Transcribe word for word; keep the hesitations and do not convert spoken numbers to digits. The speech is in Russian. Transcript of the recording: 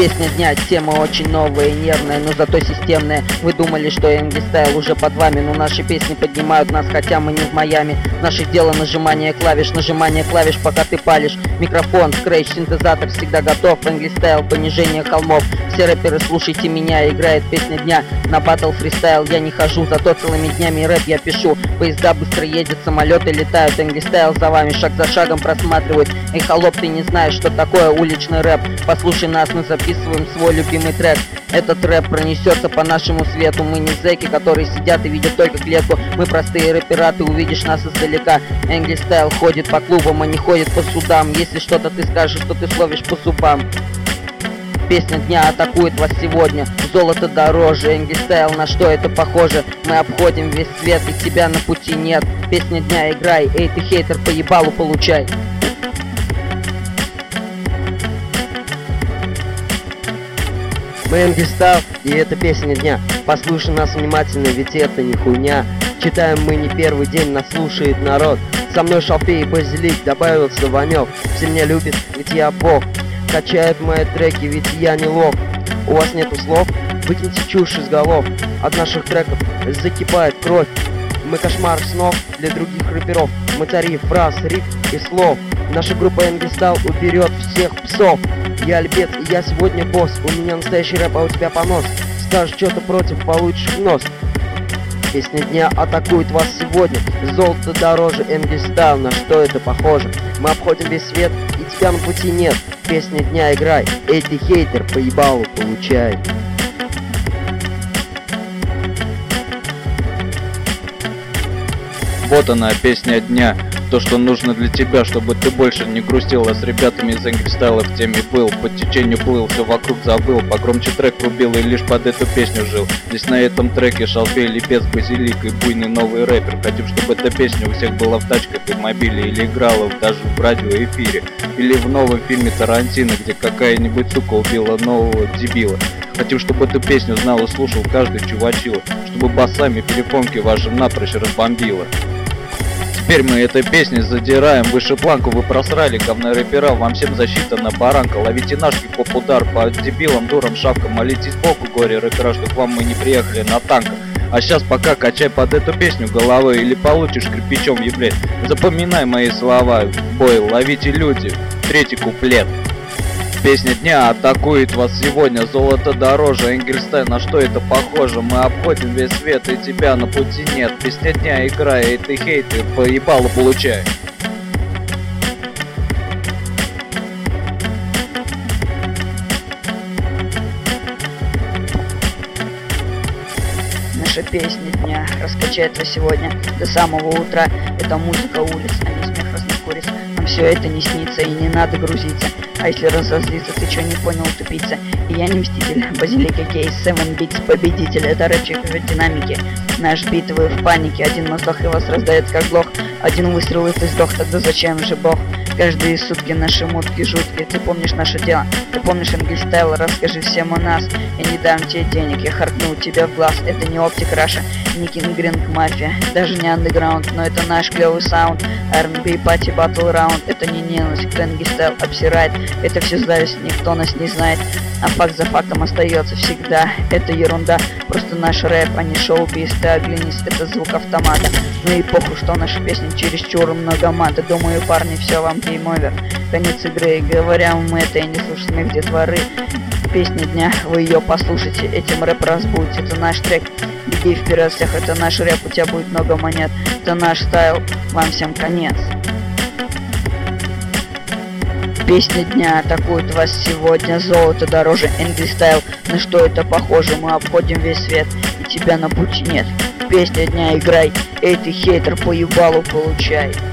Песня дня, тема очень новая и нервная, но зато системная. Вы думали, что Angry Style уже под вами, но наши песни поднимают нас, хотя мы не в Майами. Наше дело нажимание клавиш, нажимание клавиш, пока ты палишь. Микрофон, скретч, синтезатор всегда готов. Angry Style, понижение холмов. Все рэперы, слушайте меня, играет песня дня. На батл фристайл я не хожу, зато целыми днями рэп я пишу. Поезда быстро едет, самолеты летают. Angry Style за вами шаг за шагом просматривает. Эй, холоп, ты не знаешь, что такое уличный рэп? Послушай нас, мы записываем свой любимый трек. Этот рэп пронесется по нашему свету. Мы не зэки, которые сидят и видят только клетку. Мы простые рэпера, ты увидишь нас издалека. Angry Style ходит по клубам, а не ходит по судам. Если что-то ты скажешь, что ты словишь по зубам. Песня дня атакует вас сегодня. Золото дороже, Angry Style, на что это похоже? Мы обходим весь свет, и тебя на пути нет. Песня дня, играй, эй ты хейтер, по ебалу получай. Мы Angry Style, и это песня дня. Послушай нас внимательно, ведь это не хуйня. Читаем мы не первый день, нас слушает народ. Со мной Шалфей и Базилик, добавился Ванёк. Все меня любят, ведь я бог. Качает мои треки, ведь я не лох. У вас нету слов? Выкиньте чушь из голов. От наших треков закипает кровь. Мы кошмар снов для других рэперов. Мы цари фраз, риф и слов. Наша группа Angry Style уберет всех псов. Я Альбец, и я сегодня босс. У меня настоящий рэп, а у тебя понос. Скажешь что-то против, получишь в нос. Песня дня атакует вас сегодня. Золото дороже, Angry Style, на что это похоже? Мы обходим весь свет, и тебя на пути нет. Песня дня, играй, эй ты хейтер, по ебалу получай. Вот она, песня дня. То, что нужно для тебя, чтобы ты больше не грустил, а с ребятами из Angry Style в теме был. По течению плыл, все вокруг забыл, погромче трек рубил и лишь под эту песню жил. Здесь на этом треке Шалфей, Липец, Базилик и буйный новый рэпер. Хотим, чтобы эта песня у всех была в тачках и в мобиле, или играла даже в радиоэфире, или в новом фильме Тарантино, где какая-нибудь сука убила нового дебила. Хотим, чтобы эту песню знал и слушал каждый чувачила, чтобы басами перепонки ваши напрочь разбомбило. Теперь мы этой песней задираем выше планку. Вы просрали, говно рэпера, вам всем защита на баранка. Ловите наш хип-хоп удар по дебилам, дурам, шавкам. Молитесь Богу, горе рэпера, что к вам мы не приехали на танках. А сейчас пока качай под эту песню головой, или получишь кирпичом еблет. Запоминай мои слова, бой, ловите люди, третий куплет. Песня дня атакует вас сегодня. Золото дороже, Angry Style, на что это похоже? Мы обходим весь свет, и тебя на пути нет. Песня дня, играй, эй ты хейтер, по ебалу получай. Наша песня дня раскачает вас сегодня до самого утра. Это музыка улиц, а не смех разных куриц. Нам все это не снится и не надо грузиться. А если разозлиться, ты чё не понял, тупица? И я не мститель, Базилик Кейс, Seven Beats, победитель. Это рэпчик в динамике. Наш бит, вы в панике. Один мазох и вас раздает как блох. Один выстрел и ты сдох, тогда зачем же бог? Каждые сутки наши мутки жуткие. Ты помнишь наше дело? Ты помнишь Angry Style? Расскажи всем о нас. Я не дам тебе денег, я харкну тебя в глаз. Это не Оптик Раша, не Кинг Гринг Мафия, даже не Underground, но это наш клевый саунд. ар энд би Пати Батл Раунд. Это не ненависть, кто Angry Style обсирает. Это все зависть, никто нас не знает. А факт за фактом остается всегда. Это ерунда, просто наш рэп, а не шоу-биз. Ты оглянись, это звук автомата. Ну и похуй, что наши песни чересчур много мата. Думаю, парни, все вам гейм-овер. Конец игры, говоря вам это, я не слышу смех детворы. Песня дня, вы ее послушайте, этим рэп разбудите. Это наш трек, беги вперед всех, это наш рэп, у тебя будет много монет. Это наш стайл, вам всем конец. Песня дня атакует вас сегодня. Золото дороже, Angry Style, на что это похоже? Мы обходим весь свет, и тебя на пути нет. Песня дня, играй, эй ты хейтер, по ебалу получай.